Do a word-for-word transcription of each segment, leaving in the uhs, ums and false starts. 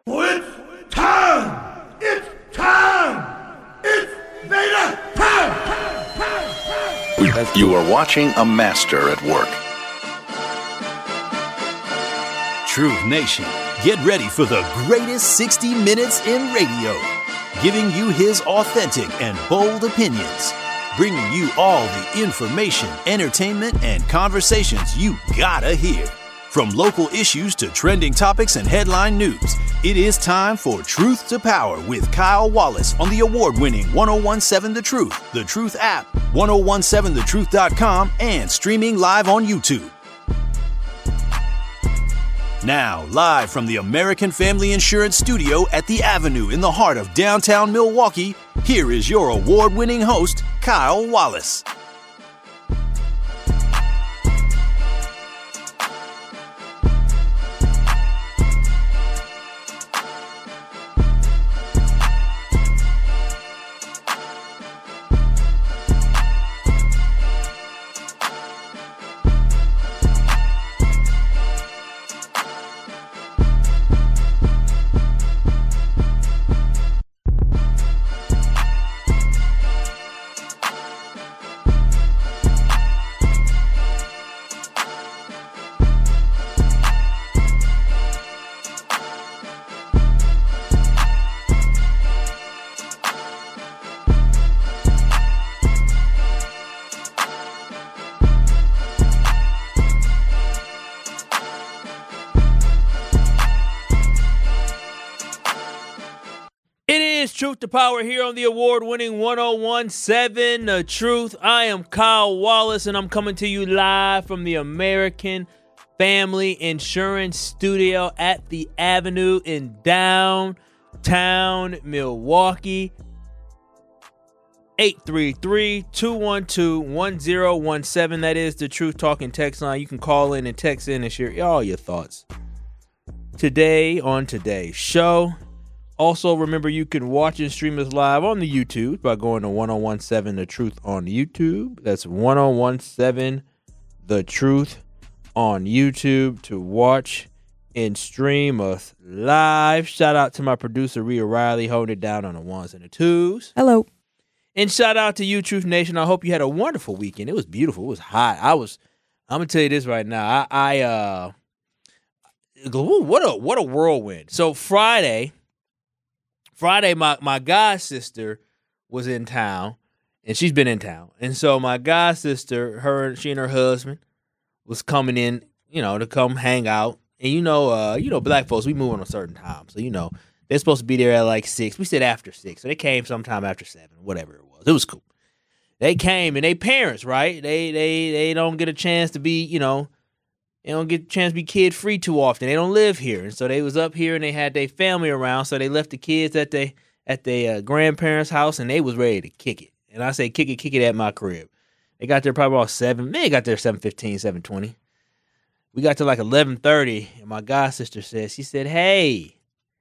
It's time! It's time! It's Vader time! You are watching a master at work. Truth Nation, get ready for the greatest sixty minutes in radio, giving you his authentic and bold opinions, bringing you all the information, entertainment, and conversations you gotta hear. From local issues to trending topics and headline news, it is time for Truth to Power with Kyle Wallace on the award-winning ten seventeen The Truth, The Truth app, ten seventeen the truth dot com, and streaming live on YouTube. Now, live from the American Family Insurance Studio at The Avenue in the heart of downtown Milwaukee, here is your award-winning host, Kyle Wallace. Truth to Power here on the award-winning ten seventeen The Truth. I am Kyle Wallace, and I'm coming to you live from the American Family Insurance Studio at The Avenue in downtown Milwaukee. eight three three, two one two, one zero one seven. That is the Truth Talking text line. You can call in and text in and share all your thoughts. Today on today's show, also, remember you can watch and stream us live on the YouTube by going to ten seventeen The Truth on YouTube. That's ten seventeen The Truth on YouTube to watch and stream us live. Shout out to my producer, Rhea Riley, holding it down on the ones and the twos. Hello. And shout out to you, Truth Nation. I hope you had a wonderful weekend. It was beautiful. It was hot. I was, I'm going to tell you this right now. I, I uh, what a, what a whirlwind. So Friday... Friday, my, my god sister was in town, and she's been in town. And so my god sister, her, she and her husband was coming in, you know, to come hang out. And you know, uh, you know, black folks, we move on a certain time. So, you know, they're supposed to be there at like six. We said after six. So they came sometime after seven, whatever it was. It was cool. They came, and they parents, right? They they they don't get a chance to be, you know, they don't get a chance to be kid-free too often. They don't live here. And so they was up here, and they had their family around. So they left the kids at their at their uh, grandparents' house, and they was ready to kick it. And I say kick it, kick it at my crib. They got there probably about seven. Man, they got there seven fifteen, seven twenty. We got to like eleven thirty, and my god sister said, she said, hey,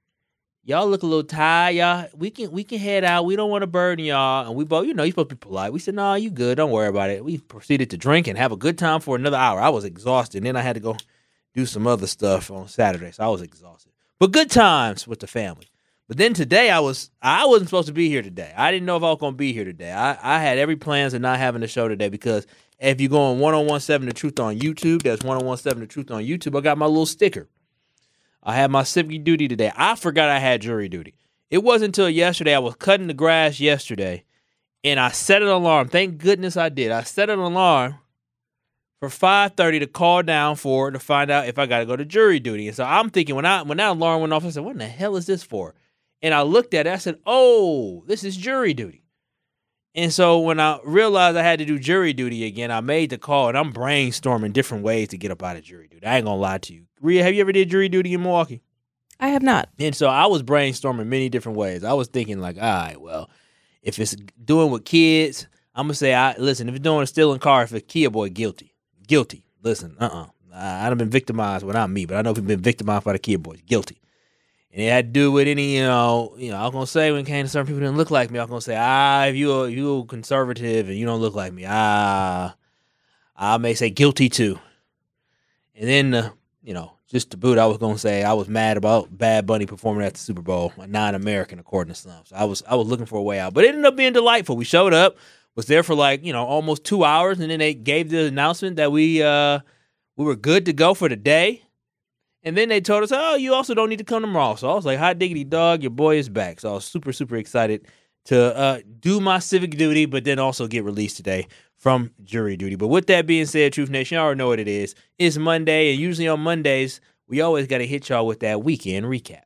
y'all look a little tired. Y'all, we can we can head out. We don't want to burden y'all. And we both, you know, you're supposed to be polite. We said, no, you good. Don't worry about it. We proceeded to drink and have a good time for another hour. I was exhausted. And then I had to go do some other stuff on Saturday, so I was exhausted. But good times with the family. But then today, I was I wasn't supposed to be here today. I didn't know if I was going to be here today. I, I had every plans of not having the show today because if you go on ten seventeen The Truth on YouTube, that's ten seventeen The Truth on YouTube, I got my little sticker. I had my civic duty today. I forgot I had jury duty. It wasn't until yesterday. I was cutting the grass yesterday, and I set an alarm. Thank goodness I did. I set an alarm for five thirty to call down for to find out if I got to go to jury duty. And so I'm thinking, when I when that alarm went off, I said, what in the hell is this for? And I looked at it. I said, oh, this is jury duty. And so when I realized I had to do jury duty again, I made the call, and I'm brainstorming different ways to get up out of jury duty. I ain't going to lie to you. Rhea, have you ever did jury duty in Milwaukee? I have not. And so I was brainstorming many different ways. I was thinking like, all right, well, if it's doing with kids, I'm going to say, I listen, if it's doing a stealing car, if it's kid boy, guilty. Guilty. Listen, uh-uh. I, I done been victimized. Well, not me, but I know people been victimized by the kid boys. Guilty. And it had to do with any, you know, you know, I was going to say when it came to certain people who didn't look like me, I was going to say, ah, if you're, you're conservative and you don't look like me, ah, I may say guilty too. And then, uh, you know, just to boot, I was gonna say I was mad about Bad Bunny performing at the Super Bowl, a non-American according to some. So I was I was looking for a way out, but it ended up being delightful. We showed up, was there for like you know almost two hours, and then they gave the announcement that we uh, we were good to go for the day, and then they told us, oh, you also don't need to come tomorrow. So I was like, hot diggity dog, your boy is back. So I was super super excited to uh, do my civic duty, but then also get released today from jury duty. But with that being said, Truth Nation, you already know what it is. It's Monday, and usually on Mondays, we always got to hit y'all with that weekend recap.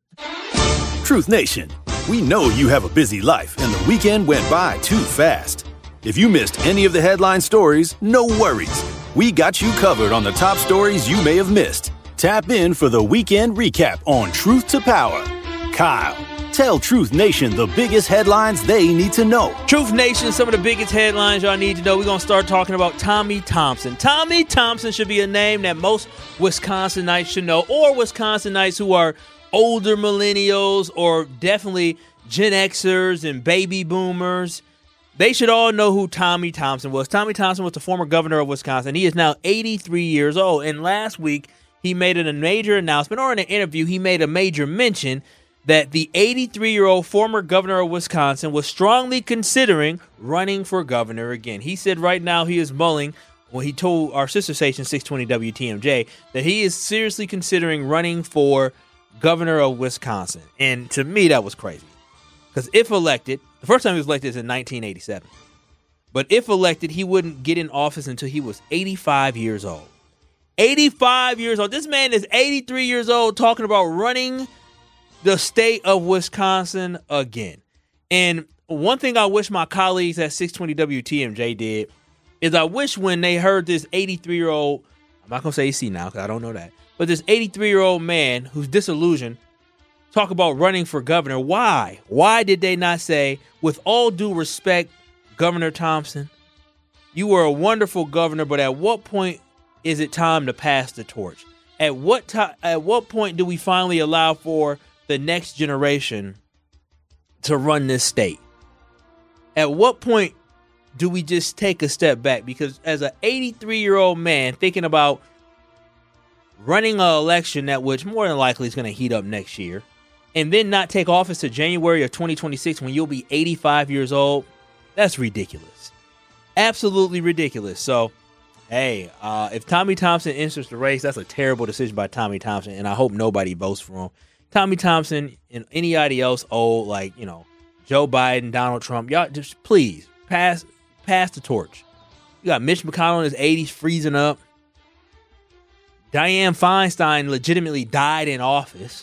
Truth Nation, we know you have a busy life, and the weekend went by too fast. If you missed any of the headline stories, no worries. We got you covered on the top stories you may have missed. Tap in for the weekend recap on Truth to Power. Kyle, tell Truth Nation the biggest headlines they need to know. Truth Nation, some of the biggest headlines y'all need to know. We're going to start talking about Tommy Thompson. Tommy Thompson should be a name that most Wisconsinites should know, or Wisconsinites who are older millennials or definitely Gen Xers and baby boomers. They should all know who Tommy Thompson was. Tommy Thompson was the former governor of Wisconsin. He is now eighty-three years old, and last week he made a major announcement, or in an interview, he made a major mention that the eighty-three-year-old former governor of Wisconsin was strongly considering running for governor again. He said right now he is mulling, well, he told our sister station six twenty W T M J that he is seriously considering running for governor of Wisconsin. And to me, that was crazy. Because if elected, the first time he was elected is in nineteen eighty-seven. But if elected, he wouldn't get in office until he was eighty-five years old. eighty-five years old. This man is eighty-three years old talking about running the state of Wisconsin again. And one thing I wish my colleagues at six twenty W T M J did is I wish when they heard this eighty-three-year-old, I'm not going to say A C now because I don't know that, but this eighty-three-year-old man who's disillusioned talk about running for governor. Why? Why did they not say, with all due respect, Governor Thompson, you were a wonderful governor, but at what point is it time to pass the torch? At what time? At what point do we finally allow for the next generation to run this state? At what point do we just take a step back? Because as an eighty-three-year-old man thinking about running an election that which more than likely is going to heat up next year, and then not take office to January of twenty twenty-six when you'll be eighty-five years old, that's ridiculous. Absolutely ridiculous. So, hey, uh, if Tommy Thompson enters the race, that's a terrible decision by Tommy Thompson, and I hope nobody votes for him. Tommy Thompson and anybody else old, like, you know, Joe Biden, Donald Trump, y'all just please pass pass the torch. You got Mitch McConnell in his eighties freezing up. Dianne Feinstein legitimately died in office.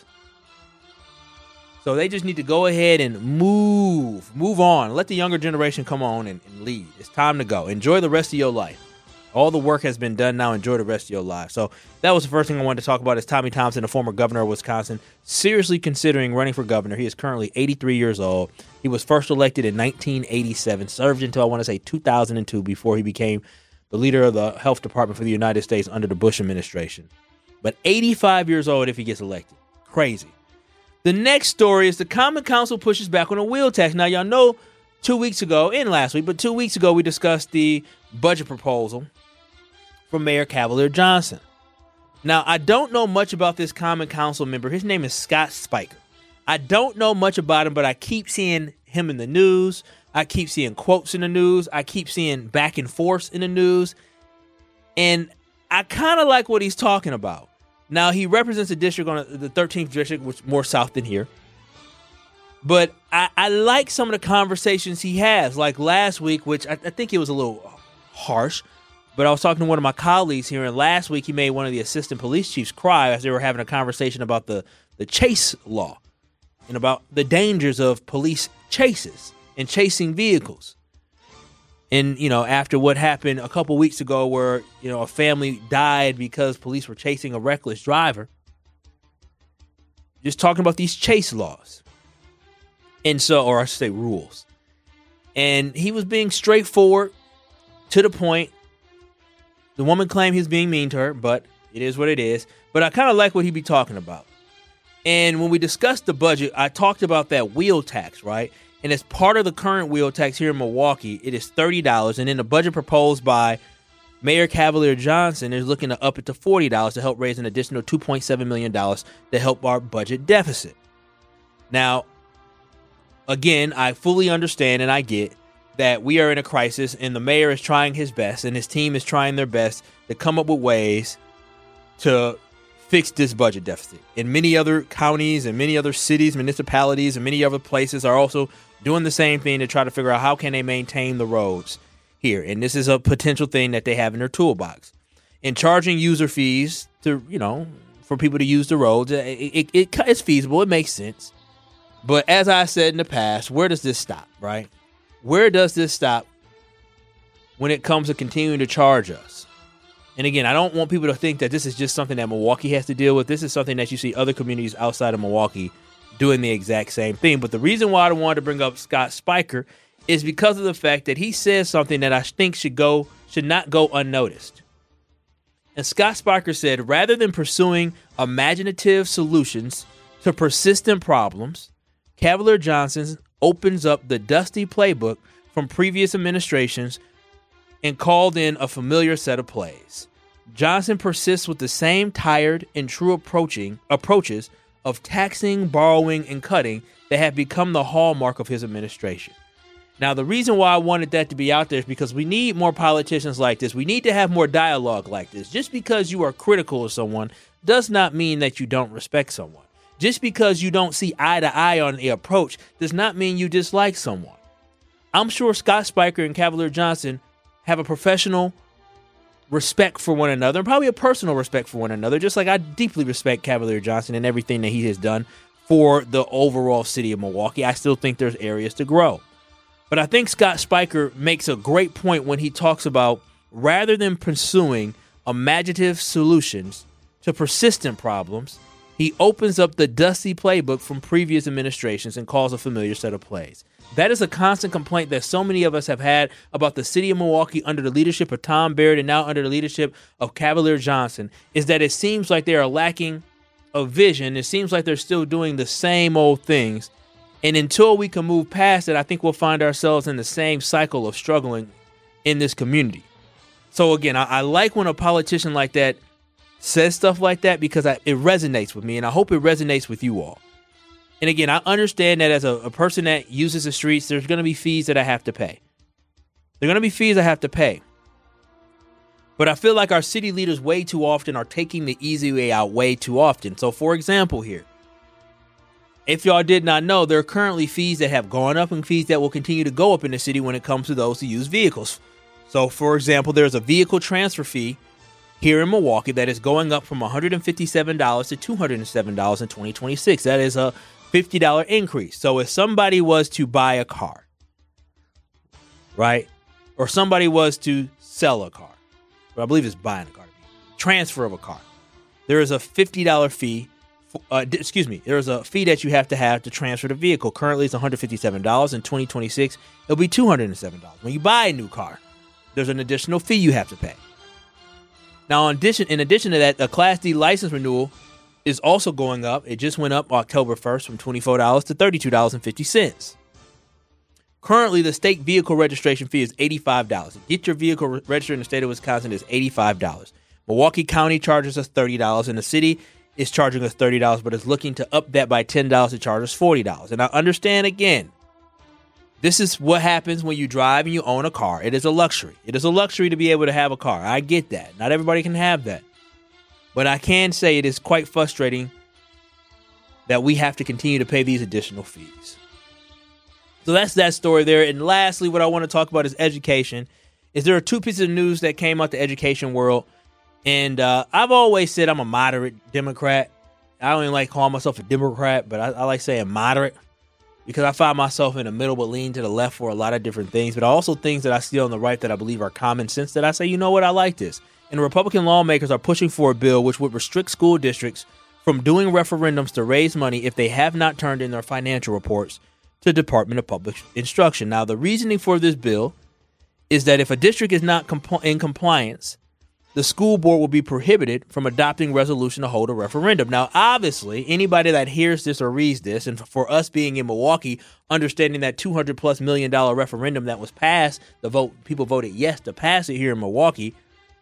So they just need to go ahead and move, move on. Let the younger generation come on and, and lead. It's time to go. Enjoy the rest of your life. All the work has been done now. Enjoy the rest of your life. So that was the first thing I wanted to talk about is Tommy Thompson, the former governor of Wisconsin, seriously considering running for governor. He is currently eighty-three years old. He was first elected in nineteen eighty-seven, served until I want to say two thousand two before he became the leader of the health department for the United States under the Bush administration. But eighty-five years old if he gets elected. Crazy. The next story is the Common Council pushes back on a wheel tax. Now, y'all know two weeks ago, and last week, but two weeks ago, we discussed the budget proposal from Mayor Cavalier Johnson. Now, I don't know much about this Common Council member. His name is Scott Spiker. I don't know much about him, but I keep seeing him in the news. I keep seeing quotes in the news. I keep seeing back and forth in the news. And I kind of like what he's talking about. Now, he represents a district on the thirteenth district, which is more south than here. But I, I like some of the conversations he has, like last week, which I, I think it was a little harsh. But I was talking to one of my colleagues here, and last week he made one of the assistant police chiefs cry as they were having a conversation about the, the chase law and about the dangers of police chases and chasing vehicles. And, you know, after what happened a couple weeks ago where, you know, a family died because police were chasing a reckless driver. Just talking about these chase laws. And so, or I should say rules. And he was being straightforward, to the point. The woman claimed he was being mean to her, but it is what it is. But I kind of like what he be talking about. And when we discussed the budget, I talked about that wheel tax, right? And as part of the current wheel tax here in Milwaukee, it is thirty dollars. And in the budget proposed by Mayor Cavalier Johnson is looking to up it to forty dollars to help raise an additional two point seven million dollars to help our budget deficit. Now, again, I fully understand and I get that we are in a crisis and the mayor is trying his best and his team is trying their best to come up with ways to fix this budget deficit. And many other counties and many other cities, municipalities, and many other places are also doing the same thing to try to figure out how can they maintain the roads here. And this is a potential thing that they have in their toolbox. And charging user fees to, you know, for people to use the roads, it, it, it, it's feasible. It makes sense. But as I said in the past, where does this stop, right? Where does this stop when it comes to continuing to charge us? And again, I don't want people to think that this is just something that Milwaukee has to deal with. This is something that you see other communities outside of Milwaukee doing the exact same thing. But the reason why I wanted to bring up Scott Spiker is because of the fact that he says something that I think should go should not go unnoticed. And Scott Spiker said, rather than pursuing imaginative solutions to persistent problems, Cavalier Johnson opens up the dusty playbook from previous administrations and called in a familiar set of plays. Johnson persists with the same tired and true approaching approaches of taxing, borrowing, and cutting that have become the hallmark of his administration. Now, the reason why I wanted that to be out there is because we need more politicians like this. We need to have more dialogue like this. Just because you are critical of someone does not mean that you don't respect someone. Just because you don't see eye to eye on the approach does not mean you dislike someone. I'm sure Scott Spiker and Cavalier Johnson have a professional respect for one another and probably a personal respect for one another, just like I deeply respect Cavalier Johnson and everything that he has done for the overall city of Milwaukee. I still think there's areas to grow. But I think Scott Spiker makes a great point when he talks about rather than pursuing imaginative solutions to persistent problems, he opens up the dusty playbook from previous administrations and calls a familiar set of plays. That is a constant complaint that so many of us have had about the city of Milwaukee under the leadership of Tom Baird and now under the leadership of Cavalier Johnson, is that it seems like they are lacking a vision. It seems like they're still doing the same old things. And until we can move past it, I think we'll find ourselves in the same cycle of struggling in this community. So again, I, I like when a politician like that says stuff like that because I, it resonates with me, and I hope it resonates with you all. And again, I understand that as a, a person that uses the streets, there's going to be fees that I have to pay. There are going to be fees I have to pay. But I feel like our city leaders way too often are taking the easy way out way too often. So for example here, if y'all did not know, there are currently fees that have gone up and fees that will continue to go up in the city when it comes to those who use vehicles. So for example, there's a vehicle transfer fee here in Milwaukee that is going up from one hundred fifty-seven dollars to two hundred seven dollars in twenty twenty-six. That is a fifty dollars increase. So if somebody was to buy a car, right, or somebody was to sell a car, but I believe it's buying a car, transfer of a car, there is a fifty dollars fee. Uh, excuse me, there is a fee that you have to have to transfer the vehicle. Currently, it's one hundred fifty-seven dollars. In twenty twenty-six, it'll be two hundred seven dollars. When you buy a new car, there's an additional fee you have to pay. Now, in addition, in addition to that, a Class D license renewal is also going up. It just went up October first from twenty-four dollars to thirty-two dollars and fifty cents. Currently, the state vehicle registration fee is eighty-five dollars. To get your vehicle re- registered in the state of Wisconsin is eighty-five dollars. Milwaukee County charges us thirty dollars, and the city is charging us thirty dollars, but is looking to up that by ten dollars to charge us forty dollars. And I understand, again, this is what happens when you drive and you own a car. It is a luxury. It is a luxury to be able to have a car. I get that. Not everybody can have that. But I can say it is quite frustrating that we have to continue to pay these additional fees. So that's that story there. And lastly, what I want to talk about is education. Is there are two pieces of news that came out the education world. And uh, I've always said I'm a moderate Democrat. I don't even like calling myself a Democrat, but I, I like saying moderate because I find myself in the middle but lean to the left for a lot of different things. But also things that I see on the right that I believe are common sense that I say, you know what, I like this. And Republican lawmakers are pushing for a bill which would restrict school districts from doing referendums to raise money if they have not turned in their financial reports to the Department of Public Instruction. Now, the reasoning for this bill is that if a district is not compl- in compliance, the school board will be prohibited from adopting resolution to hold a referendum. Now, obviously, anybody that hears this or reads this, and for us being in Milwaukee, understanding that two hundred plus million dollar referendum that was passed, the vote people voted yes to pass it here in Milwaukee,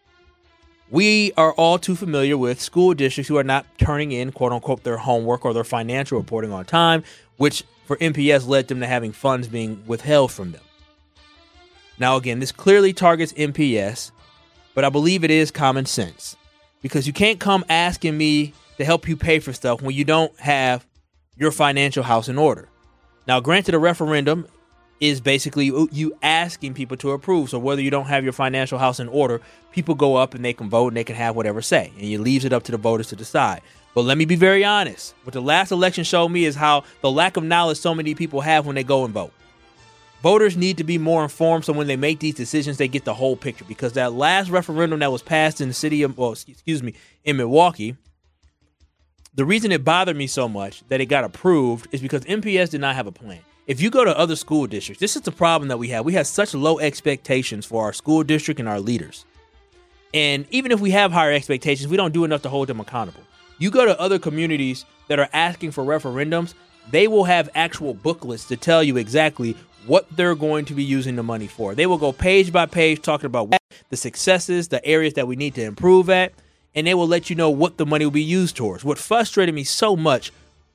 We are all too familiar with school districts who are not turning in, quote unquote, their homework or their financial reporting on time, which for M P S led them to having funds being withheld from them. Now, again, this clearly targets M P S, but I believe it is common sense because you can't come asking me to help you pay for stuff when you don't have your financial house in order. Now, granted, a referendum is basically you asking people to approve. So whether you don't have your financial house in order, people go up and they can vote and they can have whatever say. And it leaves it up to the voters to decide. But let me be very honest. What the last election showed me is how the lack of knowledge so many people have when they go and vote. Voters need to be more informed so when they make these decisions, they get the whole picture. Because that last referendum that was passed in the city of, well, excuse me, in Milwaukee, the reason it bothered me so much that it got approved is because M P S did not have a plan. If you go to other school districts, this is the problem that we have. We have such low expectations for our school district and our leaders. And even if we have higher expectations, we don't do enough to hold them accountable. You go to other communities that are asking for referendums, they will have actual booklets to tell you exactly what they're going to be using the money for. They will go page by page talking about the successes, the areas that we need to improve at, and they will let you know what the money will be used towards. What frustrated me so much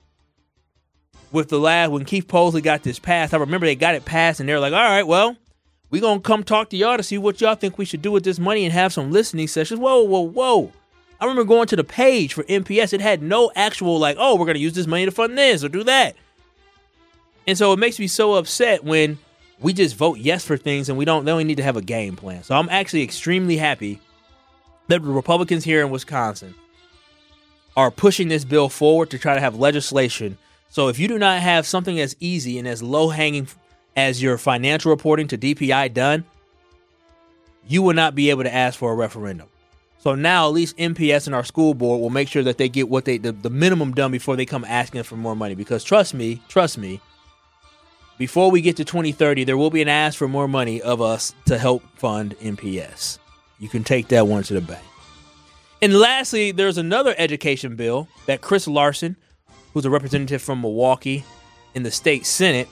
with the last, when Keith Posley got this passed, I remember they got it passed and they're like, all right, well, we're going to come talk to y'all to see what y'all think we should do with this money and have some listening sessions. Whoa, whoa, whoa. I remember going to the page for M P S. It had no actual like, oh, we're going to use this money to fund this or do that. And so it makes me so upset when we just vote yes for things and we don't, they don't need to have a game plan. So I'm actually extremely happy that the Republicans here in Wisconsin are pushing this bill forward to try to have legislation. So if you do not have something as easy and as low-hanging as your financial reporting to D P I done, you will not be able to ask for a referendum. So now at least M P S and our school board will make sure that they get what they the, the minimum done before they come asking for more money. Because trust me, trust me, before we get to twenty thirty, there will be an ask for more money of us to help fund M P S. You can take that one to the bank. And lastly, there's another education bill that Chris Larson, who's a representative from Milwaukee in the state Senate,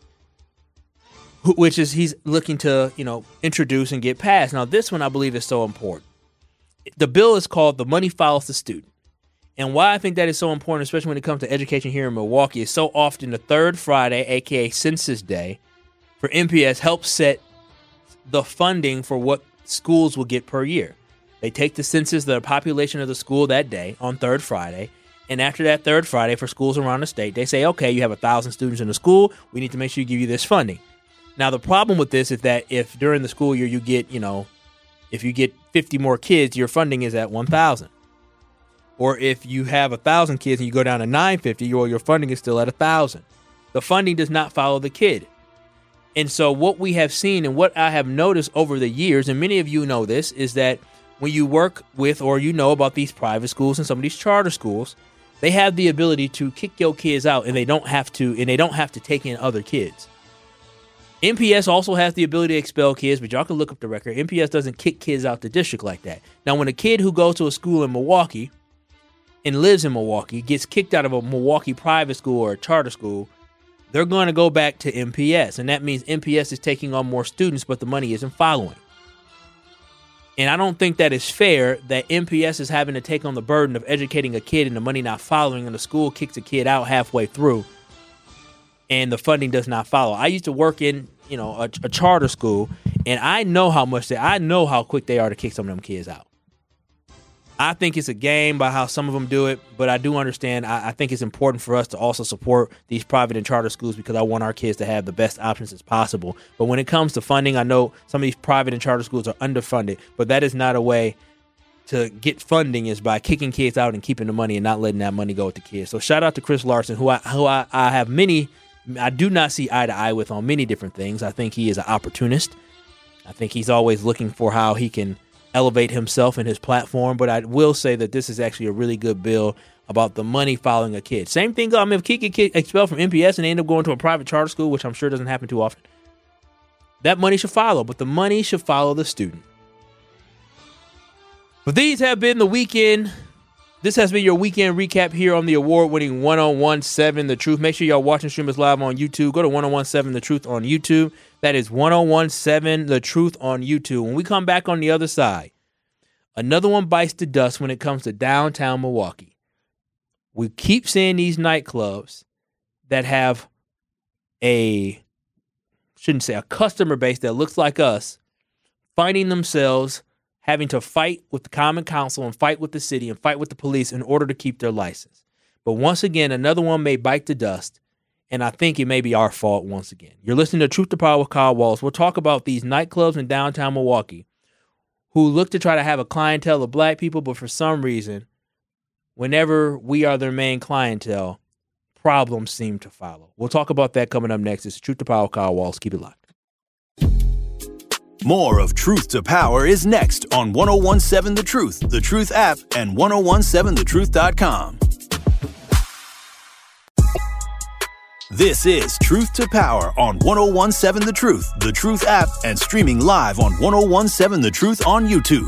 who, which is he's looking to, you know, introduce and get passed. Now, this one I believe is so important. The bill is called The Money Follows the Student. And why I think that is so important, especially when it comes to education here in Milwaukee, is so often the third Friday, a k a. Census Day, for M P S helps set the funding for what schools will get per year. They take the census, the population of the school that day on third Friday, and after that third Friday for schools around the state, they say, okay, you have one thousand students in the school. We need to make sure you give you this funding. Now, the problem with this is that if during the school year you get, you know, if you get fifty more kids, your funding is at one thousand. Or if you have one thousand kids and you go down to nine hundred fifty, your, your funding is still at one thousand. The funding does not follow the kid. And so what we have seen and what I have noticed over the years, and many of you know this, is that when you work with or you know about these private schools and some of these charter schools, they have the ability to kick your kids out and they don't have to and they don't have to take in other kids. M P S also has the ability to expel kids, but y'all can look up the record. M P S doesn't kick kids out the district like that. Now, when a kid who goes to a school in Milwaukee and lives in Milwaukee gets kicked out of a Milwaukee private school or a charter school, they're going to go back to M P S. And that means M P S is taking on more students, but the money isn't following. And I don't think that is fair that M P S is having to take on the burden of educating a kid and the money not following, and the school kicks a kid out halfway through and the funding does not follow. I used to work in, you know, a, a charter school, and I know how much they, I know how quick they are to kick some of them kids out. I think it's a game by how some of them do it, but I do understand. I, I think it's important for us to also support these private and charter schools because I want our kids to have the best options as possible. But when it comes to funding, I know some of these private and charter schools are underfunded, but that is not a way to get funding, is by kicking kids out and keeping the money and not letting that money go with the kids. So shout out to Chris Larson, who I, who I, I have many, I do not see eye to eye with on many different things. I think he is an opportunist. I think he's always looking for how he can elevate himself and his platform, but I will say that this is actually a really good bill about the money following a kid. Same thing, I mean, if a kid get expelled from M P S and they end up going to a private charter school, which I'm sure doesn't happen too often, that money should follow, but the money should follow the student. But these have been the weekend. This has been your weekend recap here on the award-winning ten seventeen The Truth. Make sure y'all watching stream us live on YouTube. Go to ten seventeen The Truth on YouTube. That is ten seventeen The Truth on YouTube. When we come back on the other side, Another one bites the dust when it comes to downtown Milwaukee. We keep seeing these nightclubs that have a, shouldn't say a customer base that looks like us, finding themselves having to fight with the Common Council and fight with the city and fight with the police in order to keep their license. But once again, another one may bite the dust, and I think it may be our fault once again. You're listening to Truth to Power with Kyle Wallace. We'll talk about these nightclubs in downtown Milwaukee who look to try to have a clientele of black people, but for some reason, whenever we are their main clientele, problems seem to follow. We'll talk about that coming up next. It's Truth to Power with Kyle Wallace. Keep it locked. More of Truth to Power is next on ten seventeen The Truth, The Truth app, and ten seventeen the truth dot com. This is Truth to Power on ten seventeen The Truth, The Truth app, and streaming live on ten seventeen The Truth on YouTube.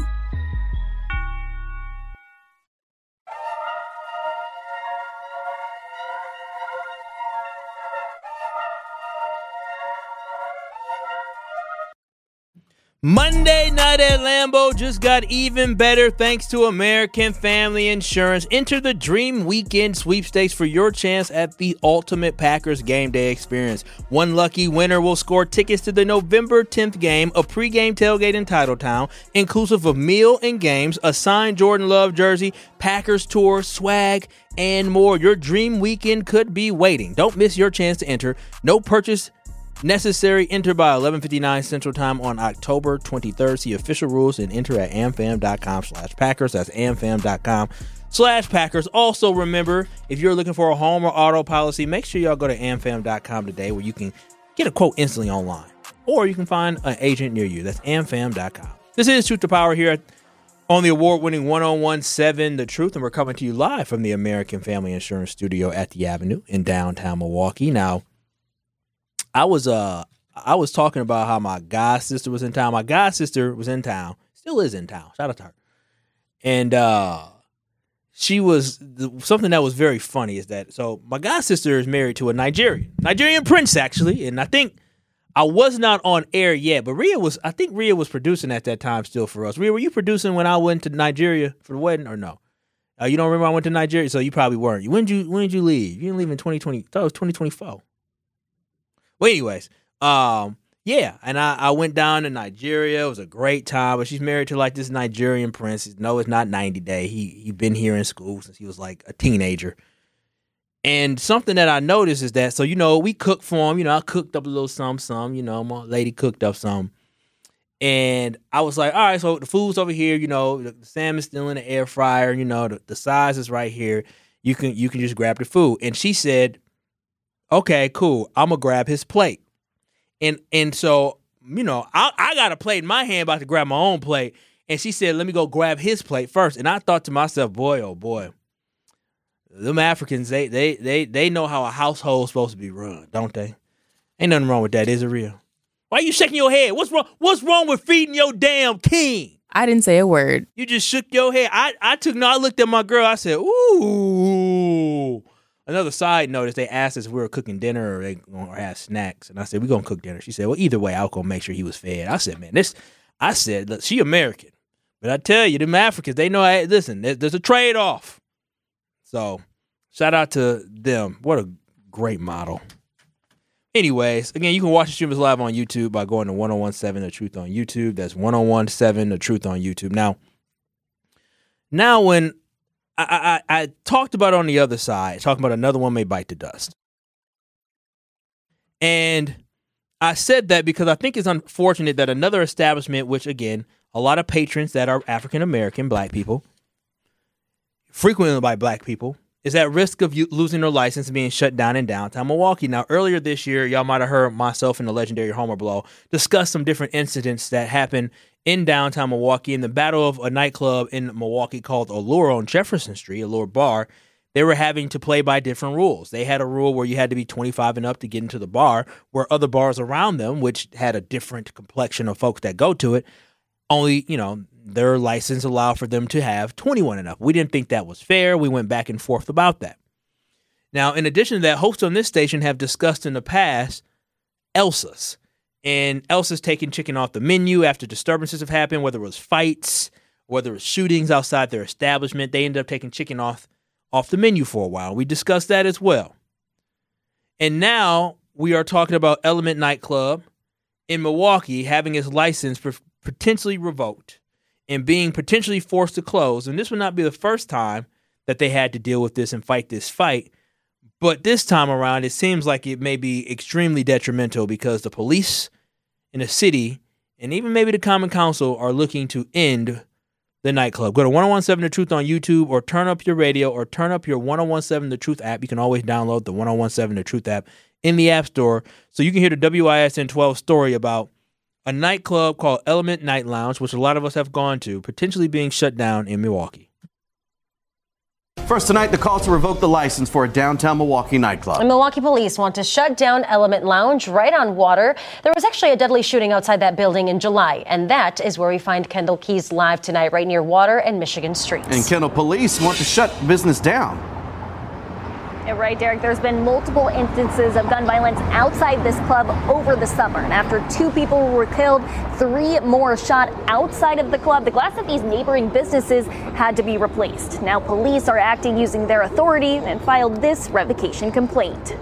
Monday night at Lambeau just got even better thanks to American Family Insurance. Enter the Dream Weekend Sweepstakes for your chance at the ultimate Packers game day experience. One lucky winner will score tickets to the November tenth game, a pregame tailgate in Titletown, inclusive of meal and games, a signed Jordan Love jersey, Packers tour, swag, and more. Your Dream Weekend could be waiting. Don't miss your chance to enter. No purchase necessary. Enter by eleven fifty-nine Central Time on October twenty-third. See official rules and enter at amfam.com slash Packers. That's amfam.com slash Packers. Also, remember, if you're looking for a home or auto policy, make sure y'all go to amfam dot com today where you can get a quote instantly online. Or you can find an agent near you. That's amfam dot com. This is Truth to Power here on the award-winning ten seventeen The Truth, and we're coming to you live from the American Family Insurance Studio at the Avenue in downtown Milwaukee. Now, I was uh I was talking about how my god sister was in town. My god sister was in town, still is in town. Shout out to her. And uh, she was something that was very funny is that so my god sister is married to a Nigerian Nigerian prince actually, and I think I was not on air yet, but Rhea was. I think Rhea was producing at that time still for us. Rhea, were you producing when I went to Nigeria for the wedding or no? Uh, you don't remember I went to Nigeria, so you probably weren't. When did you When did you leave? You didn't leave in twenty twenty. I thought it was twenty twenty-four. Well, anyways, um, yeah, and I, I went down to Nigeria. It was a great time, but she's married to like this Nigerian prince. No, it's not ninety Day. He he been here in school since he was like a teenager. And something that I noticed is that, so you know, we cooked for him. You know, I cooked up a little some some. You know, my lady cooked up some, and I was like, all right, so the food's over here. You know, the salmon's still in the air fryer. You know, the, the size is right here. You can you can just grab the food. And she said, okay, cool. I'm gonna grab his plate, and and so you know, I I got a plate in my hand, about to grab my own plate, and she said, "Let me go grab his plate first." And I thought to myself, boy, oh boy, them Africans, they they they they know how a household's supposed to be run, don't they? Ain't nothing wrong with that, is it, real? Why you shaking your head? What's wrong? What's wrong with feeding your damn king? I didn't say a word. You just shook your head. I I took no. I looked at my girl. I said, ooh. Another side note is they asked us if we were cooking dinner or they or have snacks. And I said, we're going to cook dinner. She said, well, either way, I'll go make sure he was fed. I said, man, this, I said, look, she American. But I tell you, them Africans, they know, hey, listen, there's, there's a trade-off. So shout out to them. What a great model. Anyways, again, you can watch the streamers live on YouTube by going to ten seventeen The Truth on YouTube. That's ten seventeen The Truth on YouTube. Now, now when I, I, I talked about it on the other side, talking about another one may bite the dust. And I said that because I think it's unfortunate that another establishment, which, again, a lot of patrons that are African-American, black people, frequently by black people, is at risk of losing their license and being shut down in downtown Milwaukee. Now, earlier this year, y'all might have heard myself and the legendary Homer Blow discuss some different incidents that happened in downtown Milwaukee in the battle of a nightclub in Milwaukee called Allure on Jefferson Street, Allure Bar. They were having to play by different rules. They had a rule where you had to be twenty-five and up to get into the bar, where other bars around them, which had a different complexion of folks that go to it, only, you know, their license allowed for them to have twenty-one and up. We didn't think that was fair. We went back and forth about that. Now, in addition to that, hosts on this station have discussed in the past Elsa's. And Elsa's taking chicken off the menu after disturbances have happened, whether it was fights whether it's shootings outside their establishment. They ended up taking chicken off, off the menu for a while. We discussed that as well. And now we are talking about Element Nightclub in Milwaukee having its license potentially revoked and being potentially forced to close. And this would not be the first time that they had to deal with this and fight this fight. But this time around, it seems like it may be extremely detrimental because the police in the city and even maybe the Common Council are looking to end the nightclub. Go to ten seventeen The Truth on YouTube or turn up your radio or turn up your ten seventeen The Truth app. You can always download the ten seventeen The Truth app in the App Store so you can hear the W I S N twelve story about a nightclub called Element Night Lounge, which a lot of us have gone to, potentially being shut down in Milwaukee. First tonight, the call to revoke the license for a downtown Milwaukee nightclub. And Milwaukee police want to shut down Element Lounge right on Water. There was actually a deadly shooting outside that building in July, and that is where we find Kendall Keys live tonight, right near Water and Michigan Streets. And Kendall police want to shut business down. Yeah, right, Derek. There's been multiple instances of gun violence outside this club over the summer. And after two people were killed, three more shot outside of the club. The glass of these neighboring businesses had to be replaced. Now police are acting using their authority and filed this revocation complaint.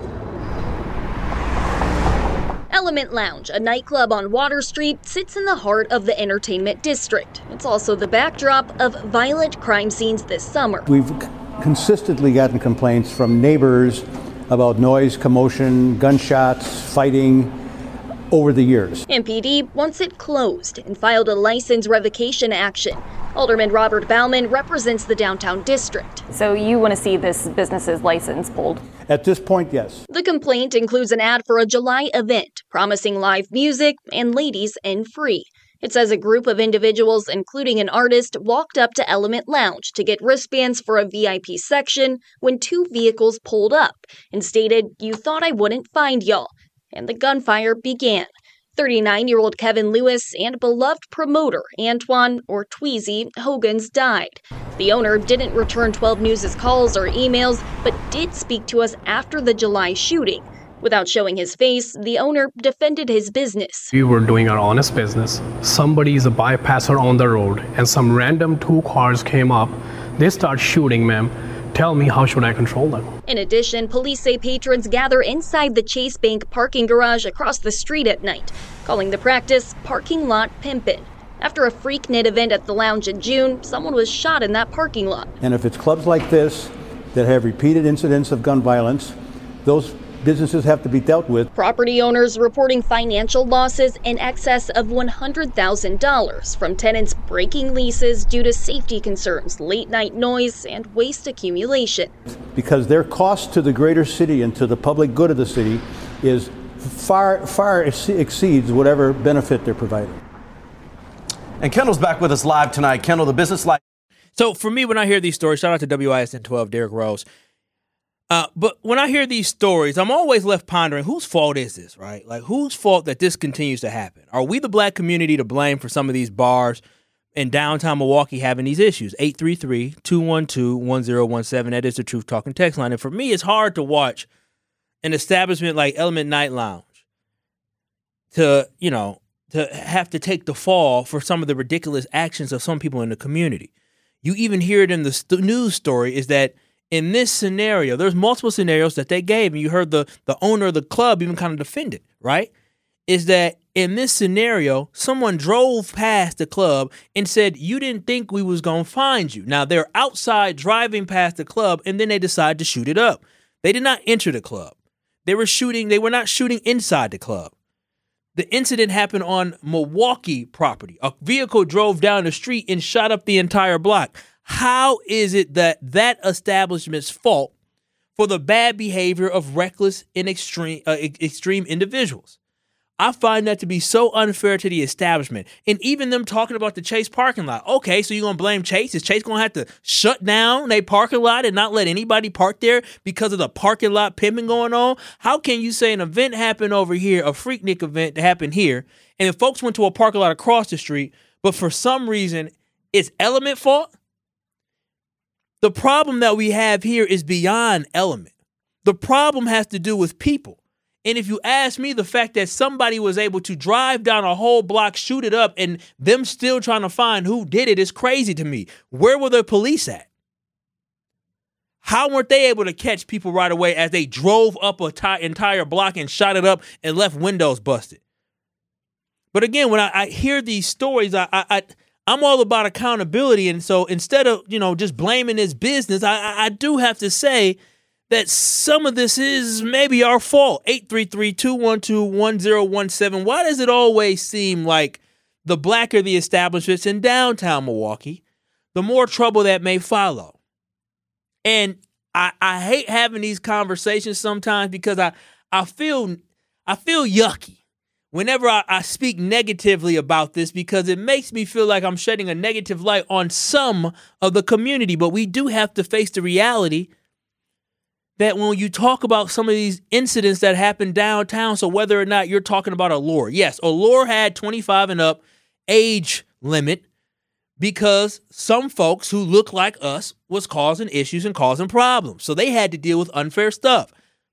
Element Lounge, a nightclub on Water Street, sits in the heart of the entertainment district. It's also the backdrop of violent crime scenes this summer. We've consistently gotten complaints from neighbors about noise, commotion, gunshots, fighting over the years. M P D wants it closed and filed a license revocation action. Alderman Robert Bauman represents the downtown district. So you want to see this business's license pulled? At this point, yes. The complaint includes an ad for a July event promising live music and ladies in free. It says a group of individuals, including an artist, walked up to Element Lounge to get wristbands for a V I P section when two vehicles pulled up and stated, "You thought I wouldn't find y'all." And the gunfire began. thirty-nine-year-old Kevin Lewis and beloved promoter Antoine, or Tweezy, Hogans died. The owner didn't return twelve News' calls or emails, but did speak to us after the July shooting. Without showing his face, the owner defended his business. We were doing our honest business. Somebody is a bypasser on the road, and some random two cars came up. They start shooting, ma'am. Tell me, how should I control them? In addition, police say patrons gather inside the Chase Bank parking garage across the street at night, calling the practice parking lot pimpin'. After a Freaknik event at the lounge in June, someone was shot in that parking lot. And if it's clubs like this that have repeated incidents of gun violence, those businesses have to be dealt with. Property owners reporting financial losses in excess of one hundred thousand dollars from tenants breaking leases due to safety concerns, late night noise, and waste accumulation. Because their cost to the greater city and to the public good of the city is far, far exceeds whatever benefit they're providing. And Kendall's back with us live tonight. Kendall, the business life. So for me, when I hear these stories, shout out to W I S N twelve, Derek Rose. Uh, but when I hear these stories, I'm always left pondering, whose fault is this, right? Like, whose fault that this continues to happen? Are we the black community to blame for some of these bars in downtown Milwaukee having these issues? eight three three, two one two, one zero one seven. That is the Truth Talking text line. And for me, it's hard to watch an establishment like Element Night Lounge to, you know, to have to take the fall for some of the ridiculous actions of some people in the community. You even hear it in the st- news story is that in this scenario, there's multiple scenarios that they gave, and you heard the, the owner of the club even kind of defend it, right? Is that in this scenario, someone drove past the club and said, "You didn't think we was going to find you." Now, they're outside driving past the club, and then they decide to shoot it up. They did not enter the club. They were shooting. They were not shooting inside the club. The incident happened on Milwaukee property. A vehicle drove down the street and shot up the entire block. How is it that that establishment's fault for the bad behavior of reckless and extreme, uh, extreme individuals? I find that to be so unfair to the establishment. And even them talking about the Chase parking lot. Okay, so you're going to blame Chase? Is Chase going to have to shut down their parking lot and not let anybody park there because of the parking lot pimping going on? How can you say an event happened over here, a Freaknik event that happened here, and then folks went to a parking lot across the street, but for some reason it's Element fault? The problem that we have here is beyond Element. The problem has to do with people. And if you ask me, the fact that somebody was able to drive down a whole block, shoot it up, and them still trying to find who did it is crazy to me. Where were the police at? How weren't they able to catch people right away as they drove up an t- entire block and shot it up and left windows busted? But again, when I, I hear these stories, I, I, I, I'm all about accountability. And so instead of, you know, just blaming this business, I, I, I do have to say that some of this is maybe our fault. eight three three, two one two, one zero one seven. Why does it always seem like the blacker the establishments in downtown Milwaukee, the more trouble that may follow? And I, I hate having these conversations sometimes because I, I feel I feel yucky whenever I, I speak negatively about this, because it makes me feel like I'm shedding a negative light on some of the community. But we do have to face the reality that when you talk about some of these incidents that happen downtown, so whether or not you're talking about Allure, yes, Allure had twenty-five and up age limit because some folks who look like us was causing issues and causing problems. So they had to deal with unfair stuff.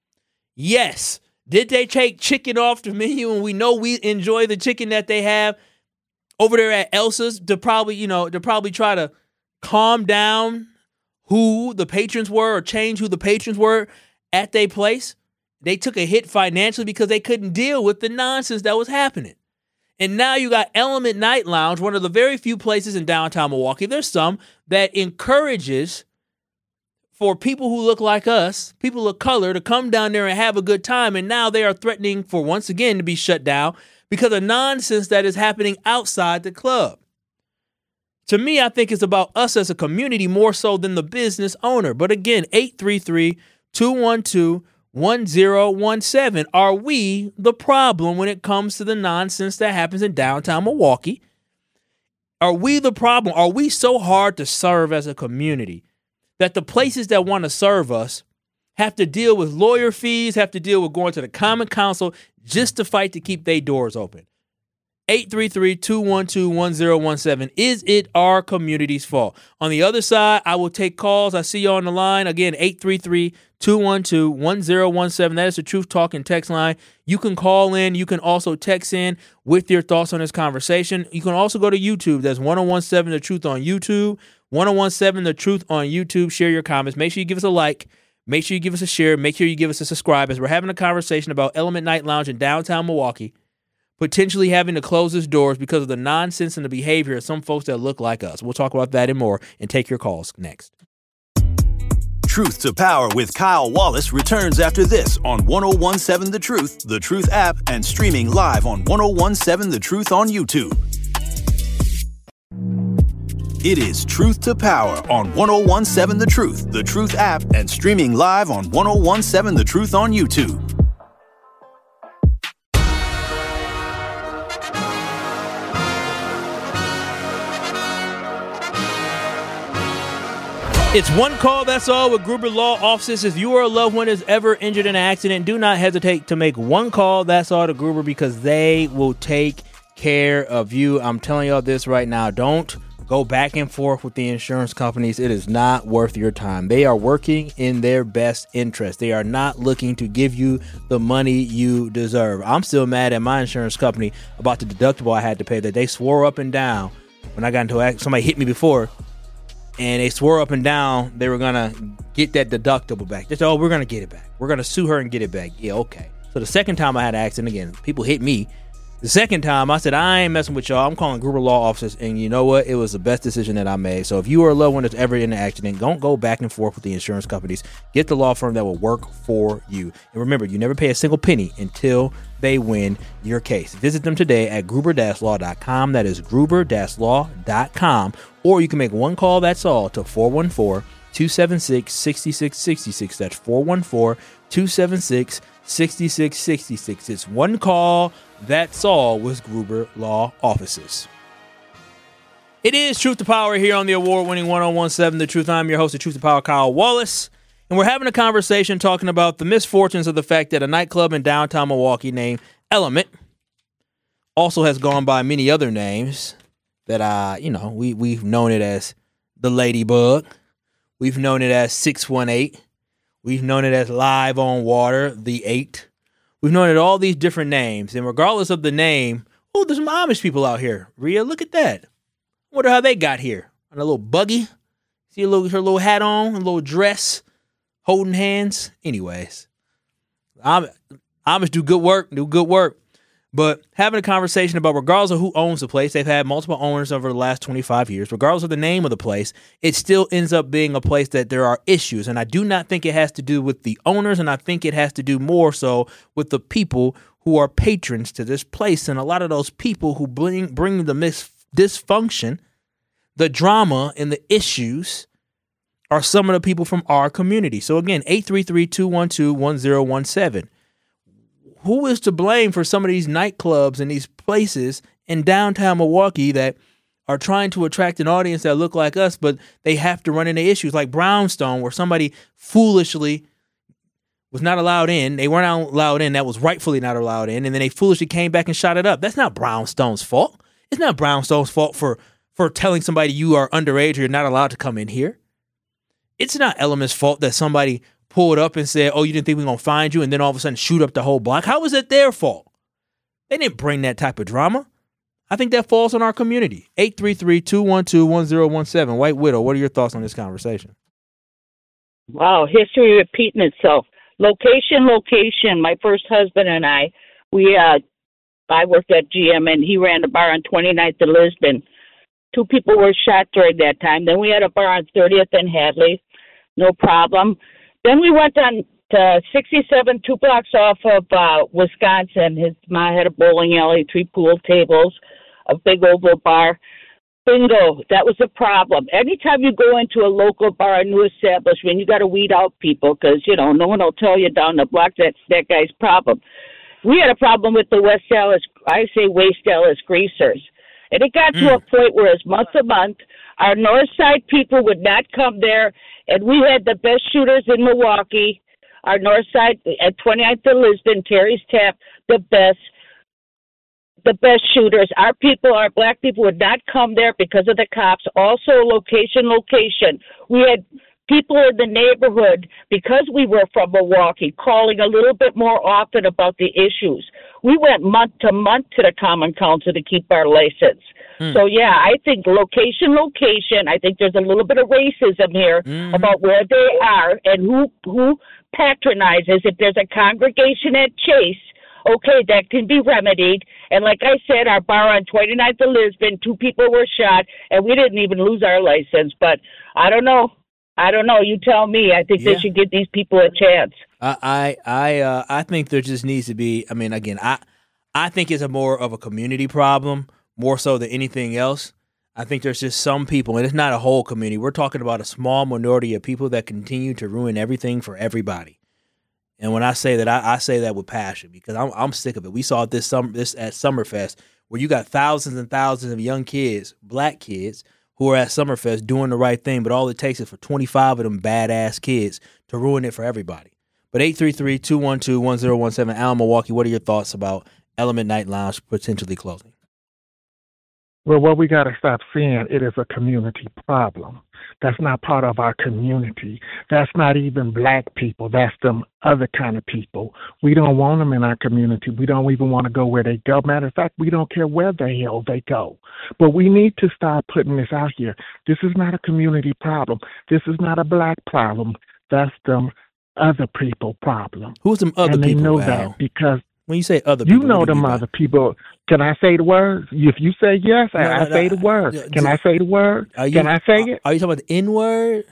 Yes. Did they take chicken off the menu? And we know we enjoy the chicken that they have over there at Elsa's to probably, you know, to probably try to calm down who the patrons were or change who the patrons were at their place. They took a hit financially because they couldn't deal with the nonsense that was happening. And now you got Element Night Lounge, one of the very few places in downtown Milwaukee. There's some that encourages for people who look like us, people of color, to come down there and have a good time. And now they are threatening for once again to be shut down because of nonsense that is happening outside the club. To me, I think it's about us as a community more so than the business owner. But again, eight three three, two one two, one zero one seven. Are we the problem when it comes to the nonsense that happens in downtown Milwaukee? Are we the problem? Are we so hard to serve as a community that the places that want to serve us have to deal with lawyer fees, have to deal with going to the Common Council just to fight to keep their doors open? eight three three, two one two, one zero one seven. Is it our community's fault? On the other side, I will take calls. I see you on the line. Again, eight three three, two one two, one zero one seven. That is the Truth Talking text line. You can call in. You can also text in with your thoughts on this conversation. You can also go to YouTube. That's ten seventeen The Truth on YouTube. ten seventeen The Truth on YouTube. Share your comments. Make sure you give us a like. Make sure you give us a share. Make sure you give us a subscribe as we're having a conversation about Element Night Lounge in downtown Milwaukee potentially having to close its doors because of the nonsense and the behavior of some folks that look like us. We'll talk about that and more and take your calls next. Truth to Power with Kyle Wallace returns after this on ten seventeen The Truth, The Truth app, and streaming live on ten seventeen The Truth on YouTube. It is Truth to Power on ten seventeen The Truth, The Truth app, and streaming live on ten seventeen The Truth on YouTube. It's one call, that's all, with Gruber Law Offices. If you or a loved one is ever injured in an accident, do not hesitate to make one call, that's all, to Gruber, because they will take care of you. I'm telling y'all this right now. Don't go back and forth with the insurance companies. It is not worth your time. They are working in their best interest. They are not looking to give you the money you deserve. I'm still mad at my insurance company about the deductible I had to pay that they swore up and down when I got into a, somebody hit me before. And they swore up and down they were going to get that deductible back. They said, oh, we're going to get it back. We're going to sue her and get it back. Yeah, okay. So the second time I had an accident, again, people hit me. The second time, I said, I ain't messing with y'all. I'm calling Gruber Law Offices. And you know what? It was the best decision that I made. So if you or a loved one that's ever in an accident, don't go back and forth with the insurance companies. Get the law firm that will work for you. And remember, you never pay a single penny until they win your case. Visit them today at gruber dash law dot com. That is gruber dash law dot com. Or you can make one call, that's all, to four one four, two seven six, six six six six. That's four one four, two seven six, six six six six. It's one call, that's all, with Gruber Law Offices. It is Truth to Power here on the award-winning ten seventeen The Truth. I'm your host of Truth to Power, Kyle Wallace. And we're having a conversation talking about the misfortunes of the fact that a nightclub in downtown Milwaukee named Element also has gone by many other names that, uh, you know, we, we've known it as the Ladybug. We've known it as six one eight. We've known it as Live on Water, the eight. We've known it all these different names, and regardless of the name, oh, there's some Amish people out here. Rhea, look at that. Wonder how they got here. On a little buggy. See a little, her little hat on, a little dress, holding hands. Anyways, Am- Amish do good work, do good work. But having a conversation about, regardless of who owns the place, they've had multiple owners over the last twenty-five years. Regardless of the name of the place, it still ends up being a place that there are issues. And I do not think it has to do with the owners, and I think it has to do more so with the people who are patrons to this place. And a lot of those people who bring, bring the mis- dysfunction, the drama, and the issues are some of the people from our community. So again, eight three three, two one two, one zero one seven. Who is to blame for some of these nightclubs and these places in downtown Milwaukee that are trying to attract an audience that look like us, but they have to run into issues like Brownstone, where somebody foolishly was not allowed in. They weren't allowed in. That was rightfully not allowed in. And then they foolishly came back and shot it up. That's not Brownstone's fault. It's not Brownstone's fault for, for telling somebody you are underage or you're not allowed to come in here. It's not Element's fault that somebody pulled up and said, oh, you didn't think we were going to find you, and then all of a sudden shoot up the whole block. How was it their fault? They didn't bring that type of drama. I think that falls on our community. eight three three, two one two, one zero one seven. White Widow, what are your thoughts on this conversation? Wow, history repeating itself. Location, location. My first husband and I, we, uh, I worked at G M, and he ran a bar on twenty-ninth in Lisbon. Two people were shot during that time. Then we had a bar on thirtieth and Hadley. No problem. Then we went on to sixty-seven, two blocks off of uh, Wisconsin. His mom had a bowling alley, three pool tables, a big oval bar. Bingo, that was a problem. Anytime you go into a local bar, a new establishment, you got to weed out people because, you know, no one will tell you down the block that's that guy's problem. We had a problem with the West Dallas, I say West Dallas greasers. And it got mm. to a point where it's month to month. Our north side people would not come there, and we had the best shooters in Milwaukee. Our north side at twenty-ninth and Lisbon, Terry's Tap, the best, the best shooters. Our people, our black people would not come there because of the cops. Also, location, location. We had people in the neighborhood, because we were from Milwaukee, calling a little bit more often about the issues. We went month to month to the Common Council to keep our license. Mm. So, yeah, I think location, location. I think there's a little bit of racism here mm-hmm. about where they are and who who patronizes. If there's a congregation at Chase, okay, that can be remedied. And like I said, our bar on twenty-ninth of Lisbon, two people were shot, and we didn't even lose our license. But I don't know. I don't know. You tell me. I think yeah. they should give these people a chance. I I I, uh, I think there just needs to be. I mean, again, I I think it's a more of a community problem, more so than anything else. I think there's just some people, and it's not a whole community. We're talking about a small minority of people that continue to ruin everything for everybody. And when I say that, I, I say that with passion because I'm I'm sick of it. We saw this summer this at Summerfest where you got thousands and thousands of young kids, black kids, who are at Summerfest doing the right thing, but all it takes is for twenty-five of them badass kids to ruin it for everybody. But eight three three, two one two, one zero one seven, Al Milwaukee, what are your thoughts about Element Night Lounge potentially closing? Well, what we got to stop seeing, it is a community problem. That's not part of our community. That's not even black people. That's them other kind of people. We don't want them in our community. We don't even want to go where they go. Matter of fact, we don't care where the hell they go. But we need to start putting this out here. This is not a community problem. This is not a black problem. That's them other people problem. Who's them other and people, And they know Al? that because when you say other you people, know what do you them mean by other people. Can I say the word? If you say yes, No, I, no, I no, say the word. uh, Can d- I say the word? Are you, Can I say it? Are you talking about the N-word?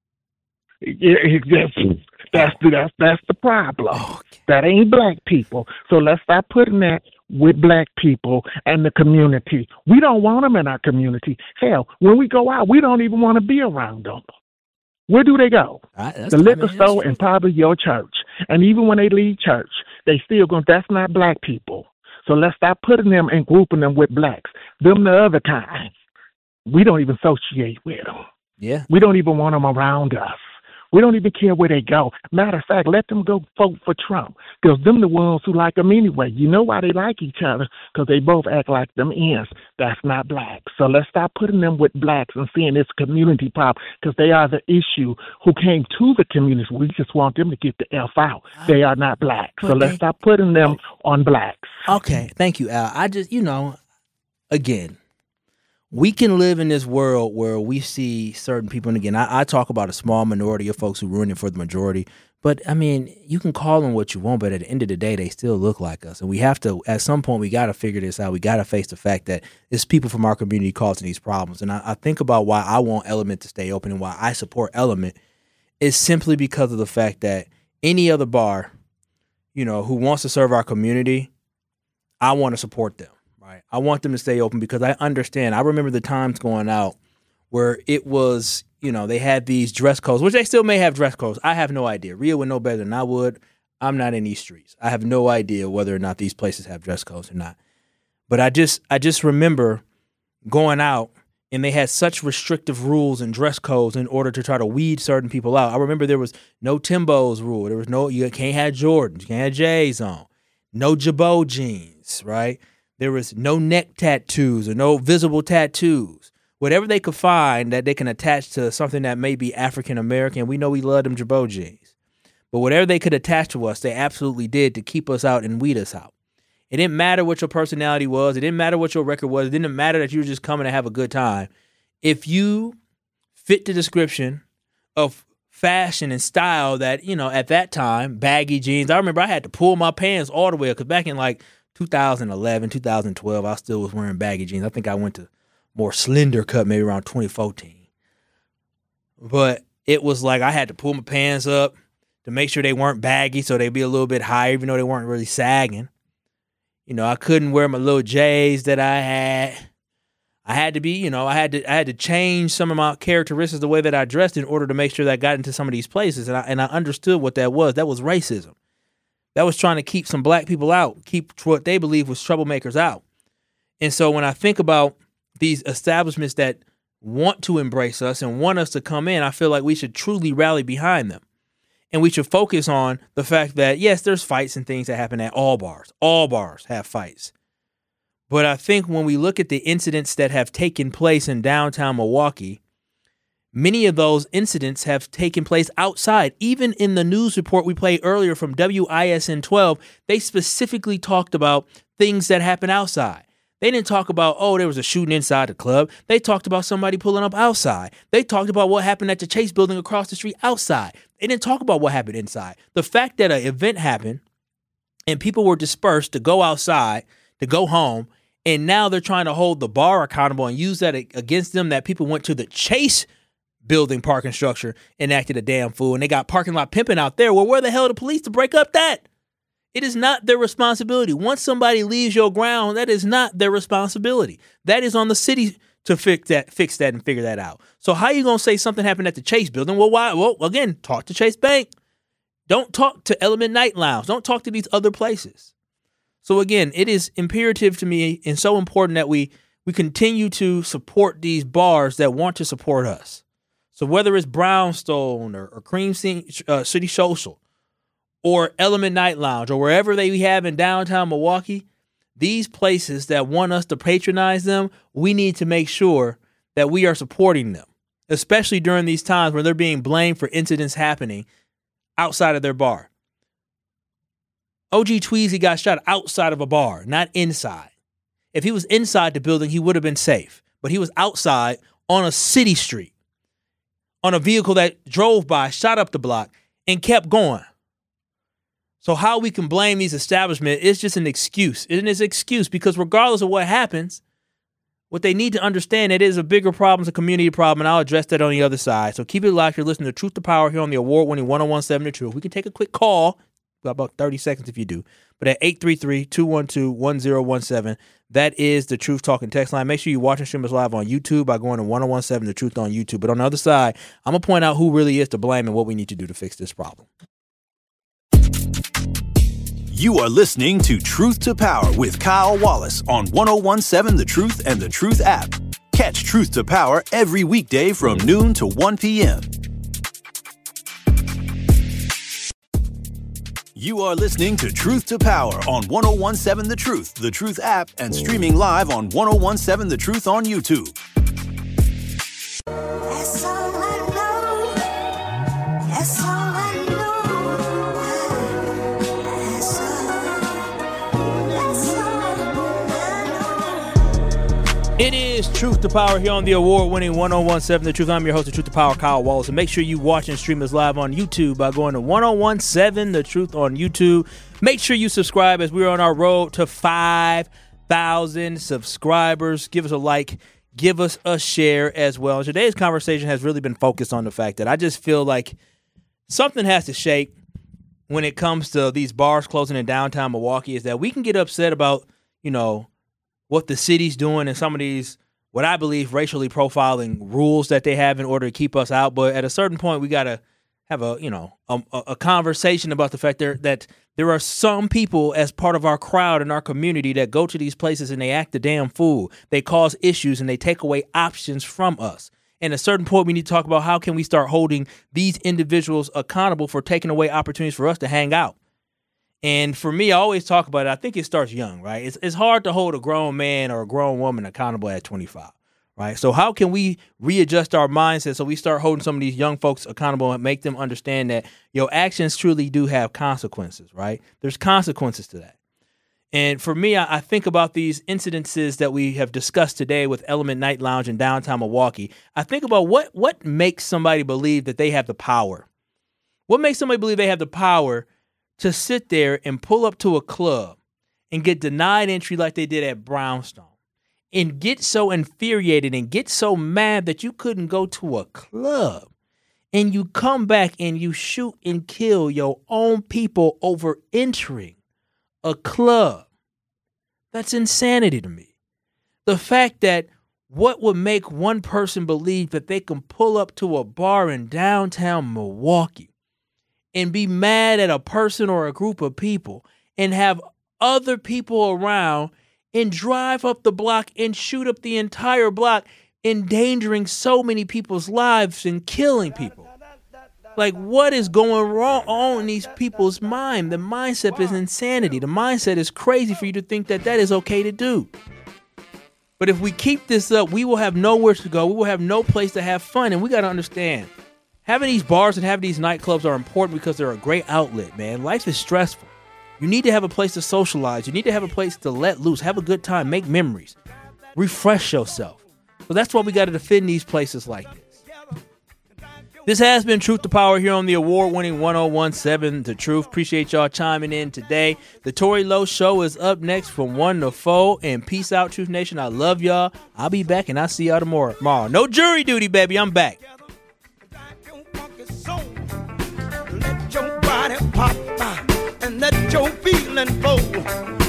Yeah, that's, that's, the, that's, that's the problem. Oh, okay. That ain't black people. So let's stop putting that with black people and the community. We don't want them in our community. Hell, when we go out, we don't even want to be around them. Where do they go? Right, that's- The liquor I mean, store and probably your church. And even when they leave church, they still going, that's not black people. So let's stop putting them and grouping them with blacks. Them the other kind. We don't even associate with them. Yeah. We don't even want them around us. We don't even care where they go. Matter of fact, let them go vote for Trump, because them the ones who like him anyway. You know why they like each other? Because they both act like them ends. That's not black. So let's stop putting them with blacks and seeing it's a community problem, because they are the issue who came to the community. We just want them to get the F out. They are not black. So let's stop putting them on blacks. Okay, thank you, Al. I just, you know, again, we can live in this world where we see certain people, and again, I, I talk about a small minority of folks who ruin it for the majority, but I mean, you can call them what you want, but at the end of the day, they still look like us. And we have to, at some point, we got to figure this out. We got to face the fact that it's people from our community causing these problems. And I, I think about why I want Element to stay open and why I support Element is simply because of the fact that any other bar, you know, who wants to serve our community, I want to support them. Right. I want them to stay open because I understand. I remember the times going out where it was, you know, they had these dress codes, which they still may have dress codes. I have no idea. Ria would know better than I would. I'm not in these streets. I have no idea whether or not these places have dress codes or not. But I just I just remember going out and they had such restrictive rules and dress codes in order to try to weed certain people out. I remember there was no Timbo's rule. There was no, you can't have Jordans. You can't have J's on. No Jabot jeans, right? There was no neck tattoos or no visible tattoos. Whatever they could find that they can attach to something that may be African-American. We know we love them Jabot jeans. But whatever they could attach to us, they absolutely did to keep us out and weed us out. It didn't matter what your personality was. It didn't matter what your record was. It didn't matter that you were just coming to have a good time. If you fit the description of fashion and style that, you know, at that time, baggy jeans. I remember I had to pull my pants all the way up because back in like two thousand eleven, two thousand twelve, I still was wearing baggy jeans. I think I went to more slender cut maybe around twenty fourteen. But it was like I had to pull my pants up to make sure they weren't baggy so they'd be a little bit higher even though they weren't really sagging. You know, I couldn't wear my little J's that I had. I had to be, you know, I had to I had to change some of my characteristics, the way that I dressed in order to make sure that I got into some of these places. And I, and I understood what that was. That was racism. That was trying to keep some black people out, keep what they believe was troublemakers out. And so when I think about these establishments that want to embrace us and want us to come in, I feel like we should truly rally behind them. And we should focus on the fact that, yes, there's fights and things that happen at all bars. All bars have fights. But I think when we look at the incidents that have taken place in downtown Milwaukee, many of those incidents have taken place outside. Even in the news report we played earlier from W I S N twelve, they specifically talked about things that happen outside. They didn't talk about, oh, there was a shooting inside the club. They talked about somebody pulling up outside. They talked about what happened at the Chase building across the street outside. They didn't talk about what happened inside. The fact that an event happened and people were dispersed to go outside, to go home, and now they're trying to hold the bar accountable and use that against them, that people went to the Chase building parking structure and acted a damn fool, and they got parking lot pimping out there. Well, where the hell are the police to break up that? It is not their responsibility. Once somebody leaves your ground, that is not their responsibility. That is on the city to fix that, fix that, and figure that out. So how are you going to say something happened at the Chase building? Well, why? Well, again, talk to Chase Bank. Don't talk to Element Night Lounge. Don't talk to these other places. So again, it is imperative to me and so important that we we continue to support these bars that want to support us. So whether it's Brownstone or, or Cream uh, City Social or Element Night Lounge or wherever they have in downtown Milwaukee, these places that want us to patronize them, we need to make sure that we are supporting them, especially during these times where they're being blamed for incidents happening outside of their bar. O G Tweezy got shot outside of a bar, not inside. If he was inside the building, he would have been safe. But he was outside on a city street, on a vehicle that drove by, shot up the block, and kept going. So how we can blame these establishments is just an excuse. It is an excuse because regardless of what happens, what they need to understand, it is a bigger problem, it's a community problem, and I'll address that on the other side. So keep it locked. You're listening to Truth to Power here on the award-winning one oh one point seven The Truth. We can take a quick call. About thirty seconds if you do. But at eight three three, two one two, one oh one seven, that is the Truth Talking text line. Make sure you watch and stream us live on YouTube by going to one oh one seven The Truth on YouTube. But on the other side, I'm going to point out who really is to blame and what we need to do to fix this problem. You are listening to Truth to Power with Kyle Wallace on one oh one seven The Truth and The Truth app. Catch Truth to Power every weekday from noon to one p.m. You are listening to Truth to Power on one oh one seven The Truth, The Truth app, and streaming live on one oh one seven The Truth on YouTube. That's all I know. That's all I know. That's all. That's all I know. It is Truth to Power here on the award-winning one oh one seven The Truth. I'm your host of Truth to Power, Kyle Wallace. And make sure you watch and stream us live on YouTube by going to one oh one seven The Truth on YouTube. Make sure you subscribe as we're on our road to five thousand subscribers. Give us a like. Give us a share as well. And today's conversation has really been focused on the fact that I just feel like something has to shake when it comes to these bars closing in downtown Milwaukee, is that we can get upset about, you know, what the city's doing and some of these, what I believe, racially profiling rules that they have in order to keep us out. But at a certain point, we got to have a, you know, a, a conversation about the fact there, that there are some people as part of our crowd and our community that go to these places and they act a damn fool. They cause issues and they take away options from us. And at a certain point, we need to talk about how can we start holding these individuals accountable for taking away opportunities for us to hang out. And for me, I always talk about it. I think it starts young, right? It's it's hard to hold a grown man or a grown woman accountable at twenty-five, right? So how can we readjust our mindset so we start holding some of these young folks accountable and make them understand that your actions truly do have consequences, right? There's consequences to that. And for me, I, I think about these incidences that we have discussed today with Element Night Lounge in downtown Milwaukee. I think about what what makes somebody believe that they have the power. What makes somebody believe they have the power to sit there and pull up to a club and get denied entry like they did at Brownstone and get so infuriated and get so mad that you couldn't go to a club, and you come back and you shoot and kill your own people over entering a club? That's insanity to me. The fact that what would make one person believe that they can pull up to a bar in downtown Milwaukee and be mad at a person or a group of people and have other people around and drive up the block and shoot up the entire block, endangering so many people's lives and killing people. Like, what is going wrong on in these people's mind? The mindset is insanity. The mindset is crazy for you to think that that is okay to do. But if we keep this up, we will have nowhere to go. We will have no place to have fun. And we got to understand, having these bars and having these nightclubs are important because they're a great outlet, man. Life is stressful. You need to have a place to socialize. You need to have a place to let loose, have a good time, make memories, refresh yourself. So that's why we got to defend these places like this. This has been Truth to Power here on the award-winning one oh one seven The Truth. Appreciate y'all chiming in today. The Tory Lowe Show is up next from one to four. And peace out, Truth Nation. I love y'all. I'll be back, and I'll see y'all tomorrow. tomorrow. No jury duty, baby. I'm back. Let your body pop and let your feeling flow.